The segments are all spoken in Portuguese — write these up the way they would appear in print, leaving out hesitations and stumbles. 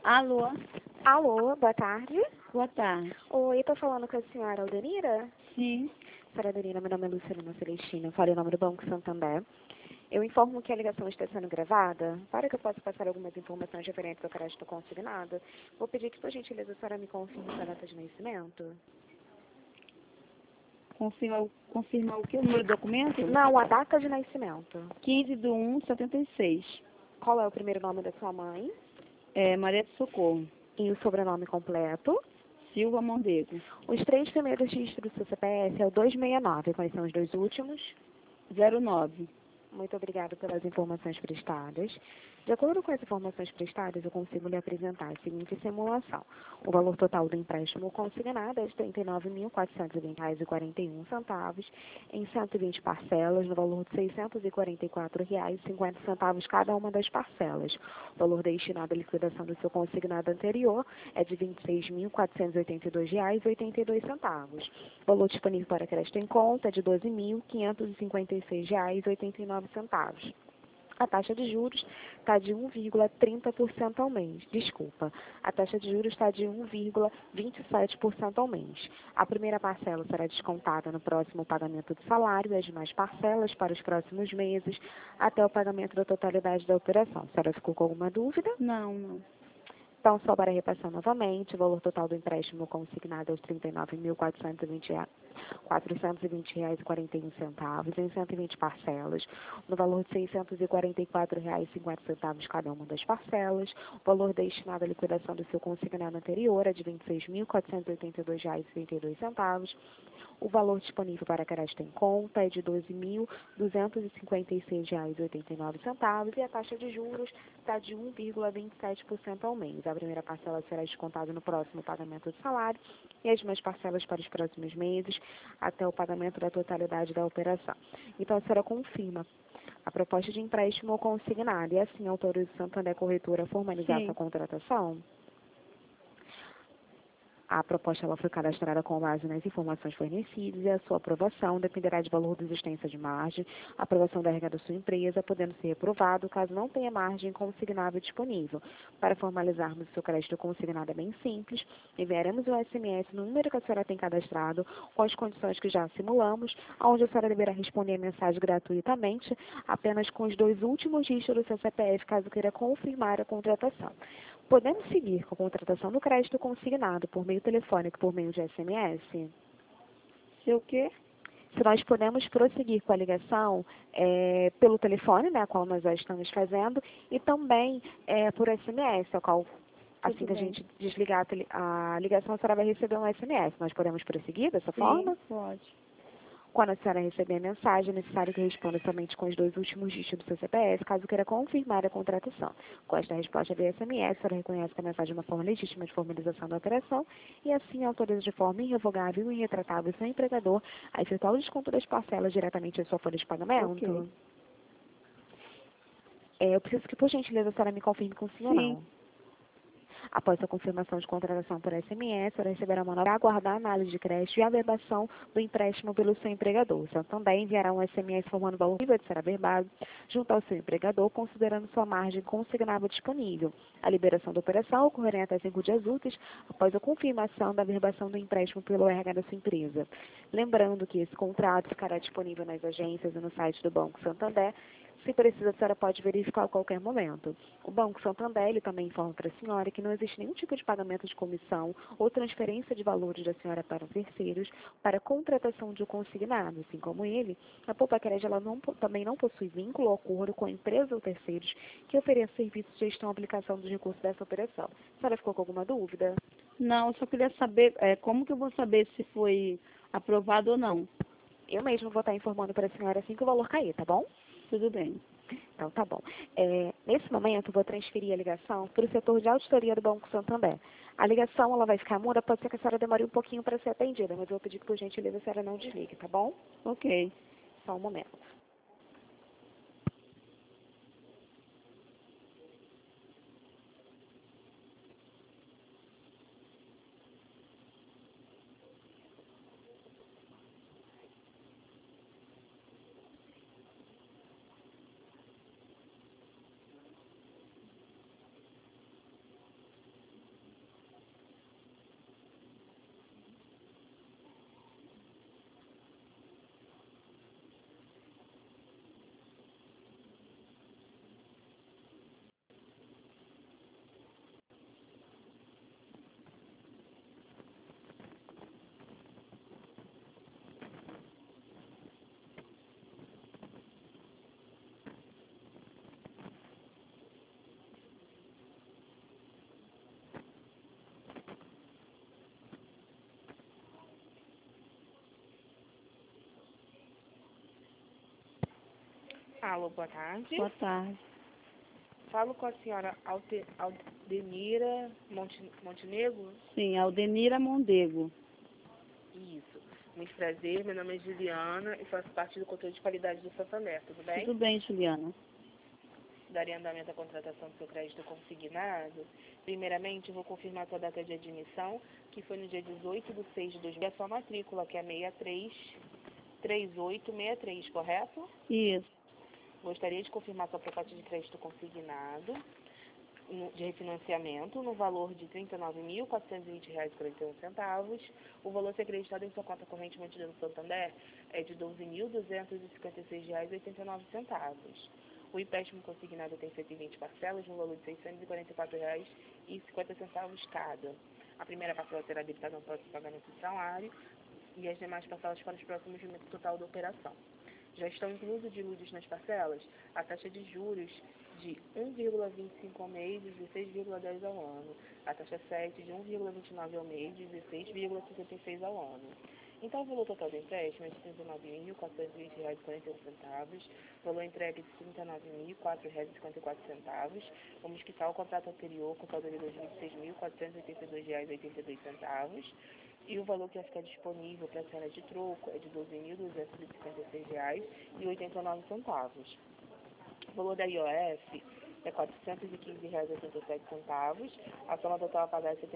Alô, Alô, boa tarde. boa tarde. Oi, tô falando com a senhora Aldenira? Sim, Senhora Aldenira, meu nome é Lucilena Celestina, falei em nome do Banco Santander. Eu informo que a ligação está sendo gravada para que eu possa passar algumas informações referentes ao crédito consignado. Vou pedir que, por gentileza, a senhora me confirme sua data de nascimento. confirma o que? O número do documento? Não, a data de nascimento. 15/1/76. Qual é o primeiro nome da sua mãe? É, Maria do Socorro. E o sobrenome completo? Silva Mondego. Os três primeiros dígitos do seu CPF é o 269. Quais são os dois últimos? 09. Muito obrigada pelas informações prestadas. De acordo com as informações prestadas, eu consigo lhe apresentar a seguinte simulação. O valor total do empréstimo consignado é de R$ 39.420,41 em 120 parcelas, no valor de R$ 644,50 cada uma das parcelas. O valor destinado à liquidação do seu consignado anterior é de R$ 26.482,82. O valor disponível para crédito em conta é de R$ 12.556,89. A taxa de juros está de 1,30% ao mês. Desculpa, a taxa de juros está de 1,27% ao mês. A primeira parcela será descontada no próximo pagamento do salário e as demais parcelas para os próximos meses até o pagamento da totalidade da operação. A senhora ficou com alguma dúvida? Não. Então, só para repassar novamente, o valor total do empréstimo consignado é de R$ 39.420,41 em 120 parcelas, no valor de R$ 644,50 cada uma das parcelas. O valor destinado à liquidação do seu consignado anterior é de R$ 26.482,32. O valor disponível para crédito em conta é de R$ 12.256,89 e a taxa de juros está de 1,27% ao mês. A primeira parcela será descontada no próximo pagamento do salário e as demais parcelas para os próximos meses até o pagamento da totalidade da operação. Então, a senhora confirma a proposta de empréstimo consignado e assim autoriza o Santander Corretora a formalizar Sim. sua contratação? A proposta ela foi cadastrada com base nas informações fornecidas e a sua aprovação dependerá de valor da existência de margem, aprovação da regra da sua empresa, podendo ser reprovado caso não tenha margem consignável disponível. Para formalizarmos o seu crédito consignado é bem simples, enviaremos o SMS no número que a senhora tem cadastrado, com as condições que já simulamos, onde a senhora deverá responder a mensagem gratuitamente, apenas com os dois últimos dígitos do seu CPF, caso queira confirmar a contratação. Podemos seguir com a contratação do crédito consignado por meio telefônico, por meio de SMS? Sei o quê? Se nós podemos prosseguir com a ligação pelo telefone, né, a qual nós já estamos fazendo, e também por SMS, a qual, assim Tudo que a bem. gente desligar a ligação, a senhora vai receber um SMS. Nós podemos prosseguir dessa Sim, forma? pode. Quando a senhora receber a mensagem, é necessário que responda somente com os dois últimos dígitos do seu CPF, caso queira confirmar a contratação. Com esta resposta via SMS, a senhora reconhece que a mensagem é uma forma legítima de formalização da operação e assim autoriza de forma irrevogável e irretratável o seu empregador a efetuar o desconto das parcelas diretamente em sua folha de pagamento. Ok. Eu preciso que, por gentileza, a senhora me confirme com sim ou Sim. não. Após a confirmação de contratação por SMS, a senhora receberá uma nota para aguardar a análise de crédito e a averbação do empréstimo pelo seu empregador. O senhor também enviará um SMS informando o valor que vai ser averbado junto ao seu empregador, considerando sua margem consignável disponível. A liberação da operação ocorrerá até 5 dias úteis após a confirmação da averbação do empréstimo pelo RH da sua empresa. Lembrando que esse contrato ficará disponível nas agências e no site do Banco Santander. Se precisa, a senhora pode verificar a qualquer momento. O Banco Santander ele também informa para a senhora que não existe nenhum tipo de pagamento de comissão ou transferência de valores da senhora para terceiros para a contratação de um consignado. Assim como ele, a Poupa-Crédito ela também não possui vínculo ou acordo com a empresa ou terceiros que ofereçam serviços de gestão e aplicação dos recursos dessa operação. A senhora ficou com alguma dúvida? Não, eu só queria saber como que eu vou saber se foi aprovado ou não. Eu mesmo vou estar informando para a senhora assim que o valor cair, tá bom? Tudo bem. Então, tá bom. Nesse momento, eu vou transferir a ligação para o setor de auditoria do Banco Santander. A ligação ela vai ficar muda, pode ser que a senhora demore um pouquinho para ser atendida, mas eu vou pedir que, por gentileza, a senhora não desligue, tá bom? Ok. Só um momento. Alô, boa tarde. Boa tarde. Falo com a senhora Aldenira Montenegro? Sim, Aldenira Mondego. Isso. Muito prazer, meu nome é Juliana e faço parte do controle de qualidade do Santander, tudo bem? Tudo bem, Juliana? Daria andamento à contratação do seu crédito consignado. Primeiramente, eu vou confirmar a sua data de admissão, que foi no dia 18/6/2000, e a sua matrícula, que é 633863, correto? Isso. Gostaria de confirmar sua proposta de crédito consignado de refinanciamento no valor de R$ 39.420,41. O valor a ser acreditado em sua conta corrente mantida no Santander é de R$ 12.256,89. O empréstimo consignado tem 120 parcelas no valor de R$ 644,50 cada. A primeira parcela será debitada no próximo pagamento de salário e as demais parcelas para os próximos meses total da operação. Já estão inclusos de juros nas parcelas a taxa de juros de 1,25 ao mês e 16,10 ao ano, a taxa 7 de 1,29 ao mês e 16,66 ao ano. Então, o valor total do empréstimo é de R$ 39.420,41, valor entregue de R$ 39.004,54. Vamos quitar o contrato anterior com saldo de R$ 26.482,82. E o valor que vai ficar disponível para a cena de troco é de R$ 12.256,89. O valor da IOF é R$ 415,87. A soma total a pagar é R$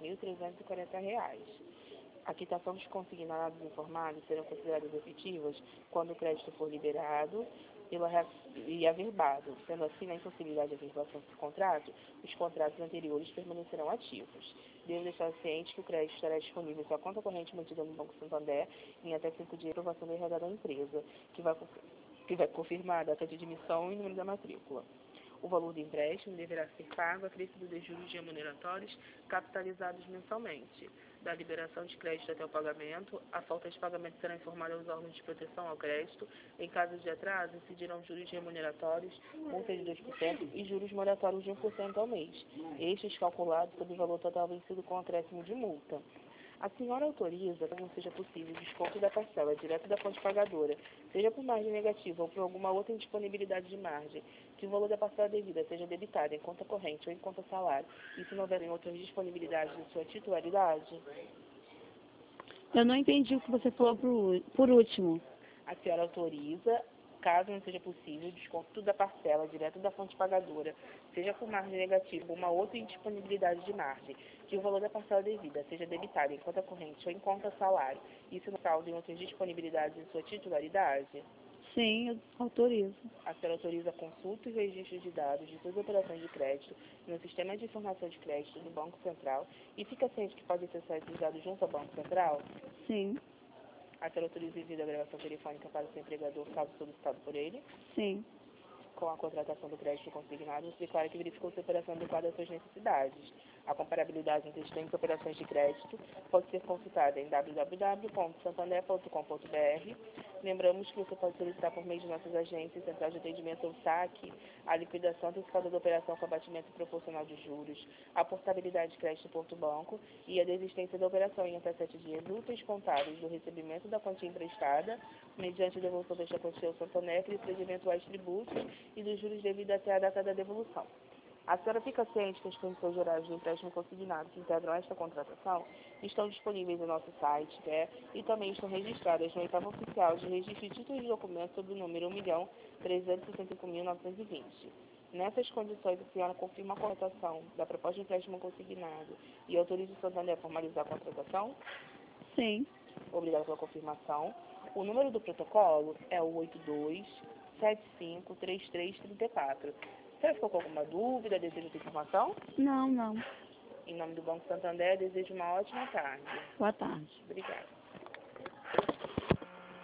77.340. A quitação dos consignados informados serão consideradas efetivas quando o crédito for liberado e averbado. Sendo assim, na impossibilidade de averbação do contrato, os contratos anteriores permanecerão ativos. Devo deixar ciente que o crédito estará disponível em sua conta corrente mantida no Banco Santander em até 5 dias de aprovação da RH da empresa, que vai confirmar a data de admissão e o número da matrícula. O valor do empréstimo deverá ser pago acrescido de juros remuneratórios capitalizados mensalmente. Da liberação de crédito até o pagamento, a falta de pagamento será informada aos órgãos de proteção ao crédito. Em caso de atraso, incidirão juros remuneratórios, multa de 2% e juros moratórios de 1% ao mês. Estes calculados sobre o valor total vencido com acréscimo de multa. A senhora autoriza que não seja possível o desconto da parcela direto da fonte pagadora, seja por margem negativa ou por alguma outra indisponibilidade de margem, que o valor da parcela devida seja debitado em conta corrente ou em conta salário, e se não houverem outras disponibilidades de sua titularidade? Eu não entendi o que você falou por último. A senhora autoriza, caso não seja possível, o desconto da parcela direto da fonte pagadora, seja por margem negativa ou uma outra indisponibilidade de margem, que o valor da parcela devida seja debitado em conta corrente ou em conta salário, e se não saldo em outras disponibilidades de sua titularidade? Sim, eu autorizo. A senhora autoriza a consulta e registro de dados de suas operações de crédito no Sistema de Informação de Crédito do Banco Central e fica ciente que podem ser acessados os dados junto ao Banco Central? Sim. A senhora autoriza o envio da gravação telefônica para o seu empregador, caso solicitado por ele? Sim. Com a contratação do crédito consignado, você declara que verificou sua operação adequada às suas necessidades. A comparabilidade entre diferentes operações de crédito pode ser consultada em www.santander.com.br. Lembramos que você pode solicitar por meio de nossas agências, central de atendimento ou saque, a liquidação antecipada da operação com abatimento proporcional de juros, a portabilidade de crédito Porto Banco e a desistência da operação em até 7 dias úteis contáveis do recebimento da quantia emprestada, mediante a devolução desta quantia ao Santander e de eventuais tributos e dos juros devidos até a data da devolução. A senhora fica ciente que as condições gerais do empréstimo consignado que integram esta contratação estão disponíveis no nosso site, e também estão registradas no oitavo oficial de registro de títulos de documentos sob o número 1.365.920. Nessas condições, a senhora confirma a contratação da proposta de empréstimo consignado e autoriza o Santander a formalizar a contratação? Sim. Obrigada pela confirmação. O número do protocolo é o 82753334. Você ficou com alguma dúvida, deseja outra informação? Não. Em nome do Banco Santander, desejo uma ótima tarde. Boa tarde. Obrigada.